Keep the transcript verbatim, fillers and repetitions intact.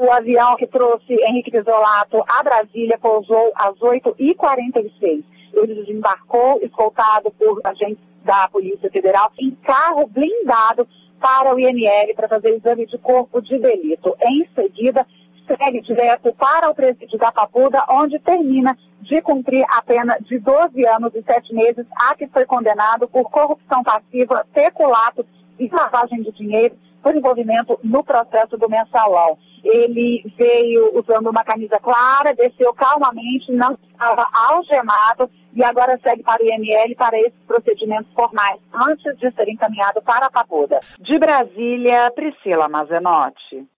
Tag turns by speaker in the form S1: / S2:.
S1: O avião que trouxe Henrique Pizzolatto a Brasília pousou às oito e quarenta e seis. Ele desembarcou, escoltado por agentes da Polícia Federal, em carro blindado para o I M L para fazer exame de corpo de delito. Em seguida, segue direto para o presídio da Papuda, onde termina de cumprir a pena de doze anos e sete meses a que foi condenado por corrupção passiva, peculato e lavagem de dinheiro por envolvimento no processo do mensalão. Ele veio usando uma camisa clara, desceu calmamente, não estava algemado e agora segue para o I M L para esses procedimentos formais, antes de ser encaminhado para a Papuda. De Brasília, Priscila Mazenotti.